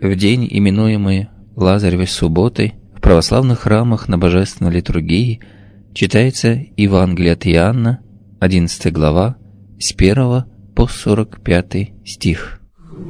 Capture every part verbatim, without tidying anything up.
В день, именуемый Лазаревой субботой, в православных храмах на божественной литургии читается Евангелие от Иоанна, одиннадцатая глава, с первого по сорок пятый стих.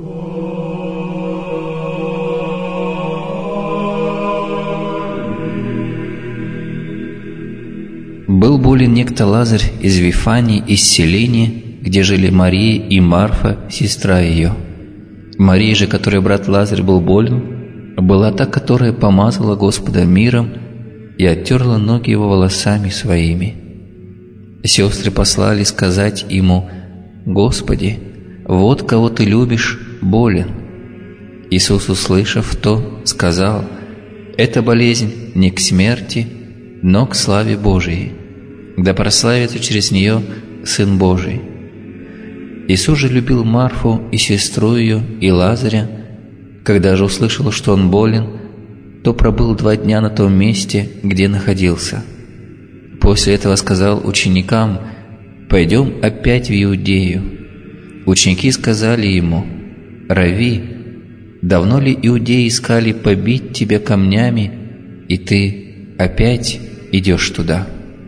Был болен некто Лазарь из Вифании, из селения, где жили Мария и Марфа, сестра ее. Мария же, которой брат Лазарь был болен, была та, которая помазала Господа миром и оттерла ноги его волосами своими. Сестры послали сказать ему: «Господи, вот кого ты любишь, болен». Иисус, услышав то, сказал: «Эта болезнь не к смерти, но к славе Божией, да прославится через нее Сын Божий». Иисус же любил Марфу и сестру ее, и Лазаря. Когда же услышал, что он болен, то пробыл два дня на том месте, где находился. После этого сказал ученикам: «Пойдем опять в Иудею». Ученики сказали ему: «Рави, давно ли иудеи искали побить тебя камнями, и ты опять идешь туда?»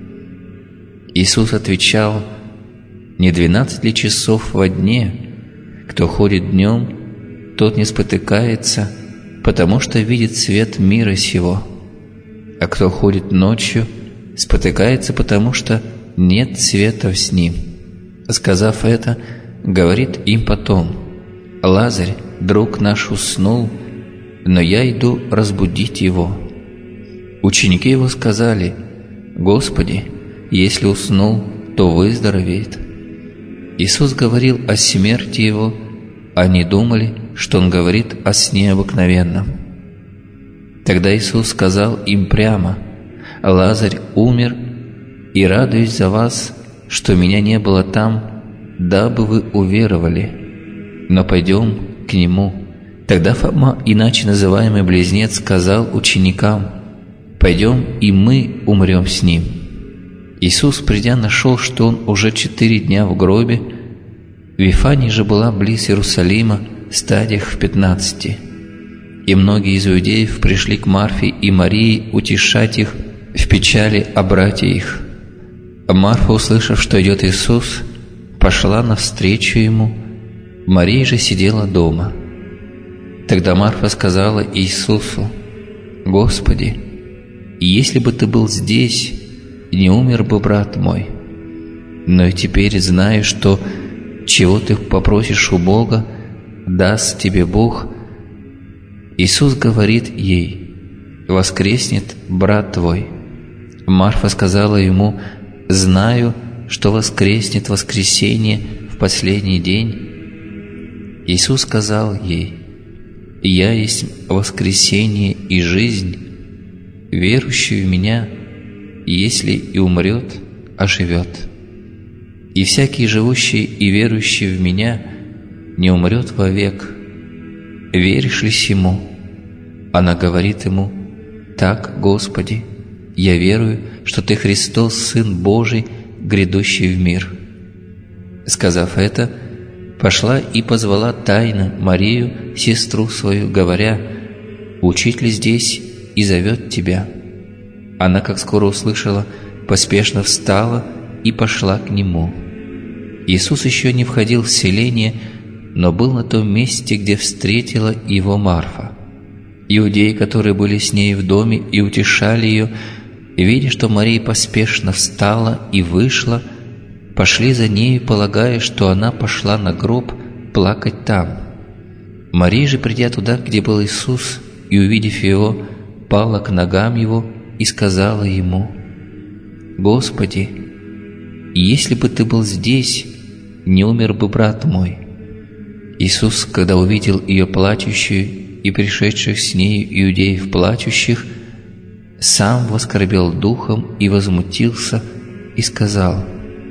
Иисус отвечал: «Не двенадцать ли часов во дне? Кто ходит днем, тот не спотыкается, потому что видит свет мира сего. А кто ходит ночью, спотыкается, потому что нет света с ним». Сказав это, говорит им потом: «Лазарь, друг наш, уснул, но я иду разбудить его». Ученики его сказали: «Господи, если уснул, то выздоровеет». Иисус говорил о смерти его, они думали, что он говорит о сне обыкновенном. Тогда Иисус сказал им прямо: «Лазарь умер, и радуюсь за вас, что меня не было там, дабы вы уверовали. Но пойдем к нему». Тогда Фома, иначе называемый Близнец, сказал ученикам: «Пойдем, и мы умрем с ним». Иисус, придя, нашел, что он уже четыре дня в гробе. Вифания же была близ Иерусалима, стадиях в пятнадцати. И многие из иудеев пришли к Марфе и Марии утешать их в печали о брате их. Марфа, услышав, что идет Иисус, пошла навстречу ему, Мария же сидела дома. Тогда Марфа сказала Иисусу: «Господи, если бы ты был здесь, не умер бы брат мой. Но и теперь знаю, что чего ты попросишь у Бога, даст тебе Бог». Иисус говорит ей: «Воскреснет брат твой». Марфа сказала ему: «Знаю, что воскреснет в воскресенье в последний день». Иисус сказал ей: «Я есть воскресение и жизнь. Верующий в Меня, если и умрет, оживет. И всякий, живущий и верующий в Меня, не умрет вовек. Веришь ли сему?» Она говорит ему: «Так, Господи, я верую, что Ты Христос, Сын Божий, грядущий в мир». Сказав это, пошла и позвала тайно Марию, сестру свою, говоря: «Учитель здесь и зовет тебя». Она, как скоро услышала, поспешно встала и пошла к нему. Иисус еще не входил в селение, но был на том месте, где встретила его Марфа. Иудеи, которые были с ней в доме и утешали ее, видя, что Мария поспешно встала и вышла, пошли за нею, полагая, что она пошла на гроб плакать там. Мария же, придя туда, где был Иисус, и увидев его, пала к ногам его и сказала ему: «Господи, если бы ты был здесь, не умер бы брат мой». Иисус, когда увидел ее плачущую и пришедших с нею иудеев плачущих, сам воскорбел духом и возмутился, и сказал: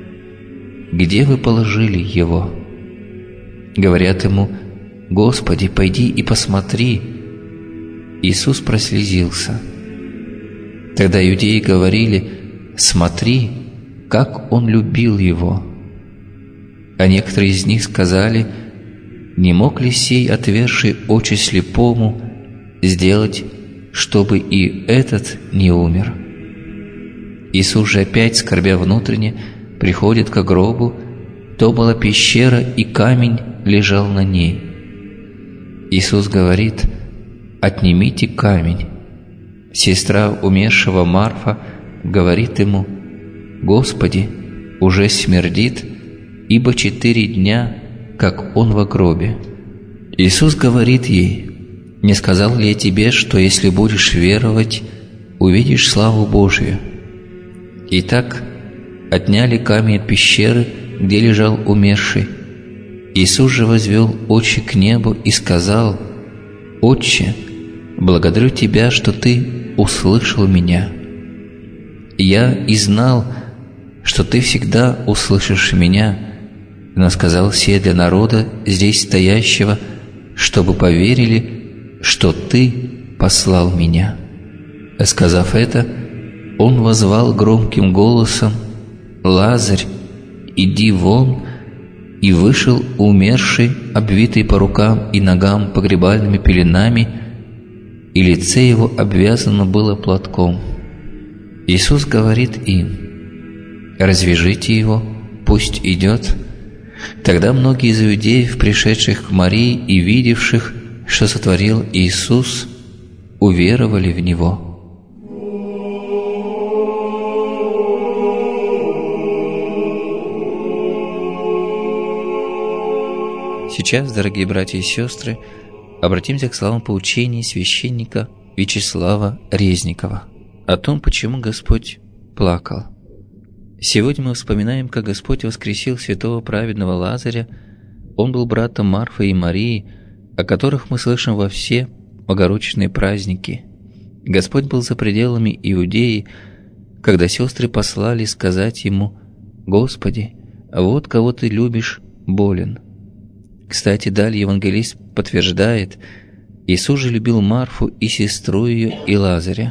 «Где вы положили его?» Говорят ему: «Господи, пойди и посмотри». Иисус прослезился. Тогда иудеи говорили: «Смотри, как он любил его». А некоторые из них сказали: не мог ли сей, отверший очи слепому, сделать, чтобы и этот не умер? Иисус же опять, скорбя внутренне, приходит к гробу. То была пещера, и камень лежал на ней. Иисус говорит: «Отнимите камень». Сестра умершего Марфа говорит ему: «Господи, уже смердит, ибо четыре дня, как он во гробе». Иисус говорит ей: «Не сказал ли я тебе, что если будешь веровать, увидишь славу Божию?» Итак, отняли камень от пещеры, где лежал умерший. Иисус же возвел очи к небу и сказал: «Отче, благодарю Тебя, что Ты услышал меня. Я и знал, что Ты всегда услышишь меня, но сказал сие для народа, здесь стоящего, чтобы поверили, что Ты послал меня». Сказав это, Он воззвал громким голосом: «Лазарь, иди вон!» И вышел умерший, обвитый по рукам и ногам погребальными пеленами, и лице его обвязано было платком. Иисус говорит им: «Развяжите его, пусть идет». Тогда многие из иудеев, пришедших к Марии и видевших, что сотворил Иисус, уверовали в Него. Сейчас, дорогие братья и сестры, обратимся к словам поучения священника Вячеслава Резникова о том, почему Господь плакал. Сегодня мы вспоминаем, как Господь воскресил святого праведного Лазаря. Он был братом Марфы и Марии, о которых мы слышим во все богородичные праздники. Господь был за пределами Иудеи, когда сестры послали сказать Ему: «Господи, вот кого Ты любишь, болен». Кстати, далее евангелист подтверждает: Иисус же любил Марфу и сестру ее и Лазаря.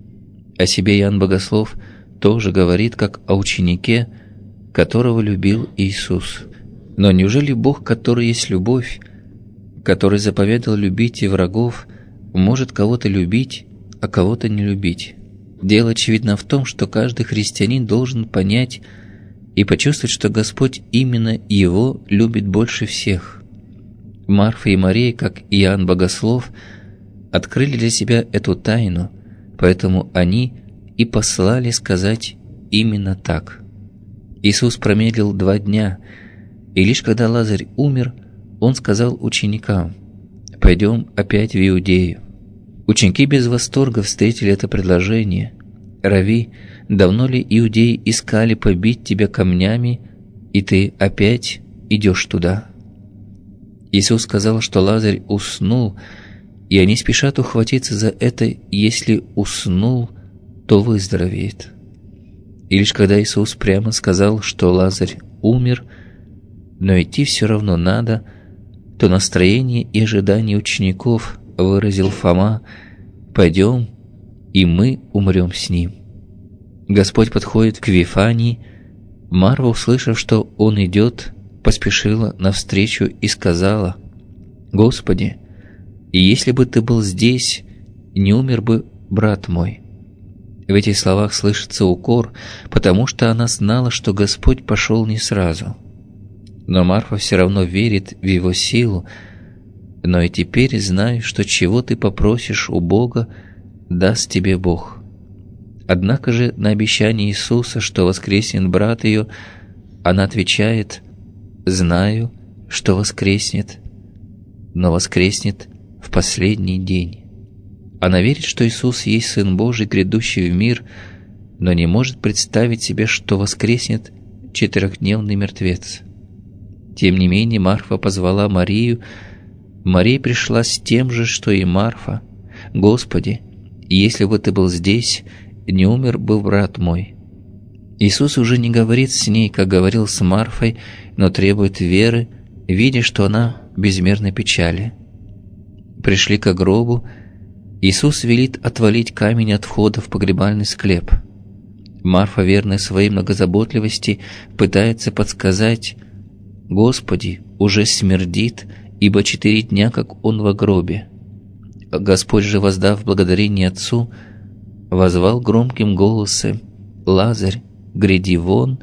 О себе Иоанн Богослов тоже говорит как о ученике, которого любил Иисус. Но неужели Бог, который есть любовь, который заповедал любить и врагов, может кого-то любить, а кого-то не любить? Дело, очевидно, в том, что каждый христианин должен понять и почувствовать, что Господь именно его любит больше всех. Марфа и Мария, как Иоанн Богослов, открыли для себя эту тайну, поэтому они и послали сказать именно так. Иисус промедлил два дня, и лишь когда Лазарь умер, Он сказал ученикам: «Пойдем опять в Иудею». Ученики без восторга встретили это предложение. «Рави, давно ли иудеи искали побить тебя камнями, и ты опять идешь туда?» Иисус сказал, что Лазарь уснул, и они спешат ухватиться за это: если уснул, то выздоровеет. И лишь когда Иисус прямо сказал, что Лазарь умер, но идти все равно надо, то настроение и ожидание учеников выразил Фома: «Пойдем, и мы умрем с ним». Господь подходит к Вифании. Марфа, услышав, что Он идет, поспешила навстречу и сказала: «Господи, и если бы Ты был здесь, не умер бы брат мой». В этих словах слышится укор, потому что она знала, что Господь пошел не сразу. Но Марфа все равно верит в Его силу. «Но и теперь знай, что чего ты попросишь у Бога, даст тебе Бог». Однако же на обещание Иисуса, что воскреснет брат ее, она отвечает: «Знаю, что воскреснет, но воскреснет в последний день». Она верит, что Иисус есть Сын Божий, грядущий в мир, но не может представить себе, что воскреснет четырехдневный мертвец. Тем не менее, Марфа позвала Марию. Мария пришла с тем же, что и Марфа: «Господи, если бы Ты был здесь, не умер бы брат мой». Иисус уже не говорит с ней, как говорил с Марфой, но требует веры, видя, что она в безмерной печали. Пришли к гробу. Иисус велит отвалить камень от входа в погребальный склеп. Марфа, верная своей многозаботливости, пытается подсказать: «Господи, уже смердит, ибо четыре дня, как он во гробе. Господь же, воздав благодарение Отцу, возвал громким голосом: «Лазарь, гряди вон!»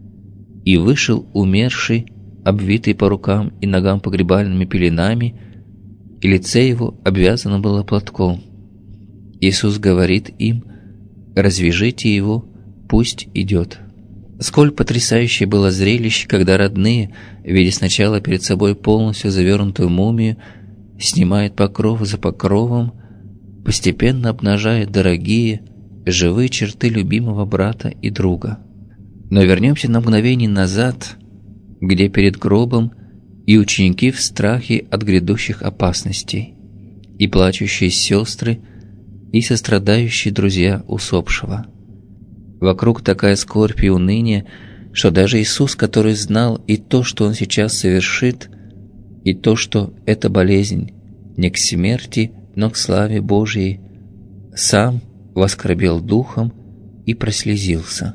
И вышел умерший, обвитый по рукам и ногам погребальными пеленами, и лице его обвязано было платком. Иисус говорит им: «Развяжите его, пусть идет». Сколь потрясающее было зрелище, когда родные, видя сначала перед собой полностью завернутую мумию, снимают покров за покровом, постепенно обнажая дорогие, живые черты любимого брата и друга. Но вернемся на мгновение назад, где перед гробом и ученики в страхе от грядущих опасностей, и плачущие сестры, и сострадающие друзья усопшего. Вокруг такая скорбь и уныние, что даже Иисус, который знал и то, что Он сейчас совершит, и то, что эта болезнь не к смерти, но к славе Божьей, сам воскорбел духом и прослезился.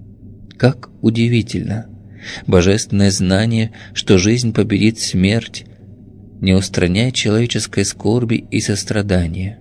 Как удивительно! Божественное знание, что жизнь победит смерть, не устраняет человеческой скорби и сострадания.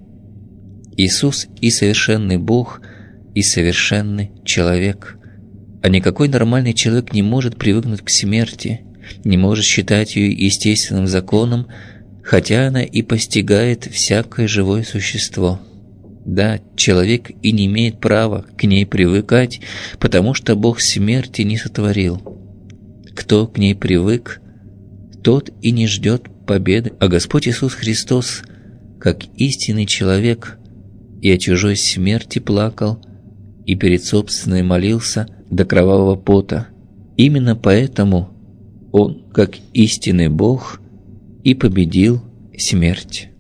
Иисус и совершенный Бог, и совершенный человек. А никакой нормальный человек не может привыкнуть к смерти, не может считать ее естественным законом, хотя она и постигает всякое живое существо. Да, человек и не имеет права к ней привыкать, потому что Бог смерти не сотворил. Кто к ней привык, тот и не ждет победы, а Господь Иисус Христос, как истинный человек, и о чужой смерти плакал, и перед собственной молился до кровавого пота. Именно поэтому Он, как истинный Бог, и победил смерть.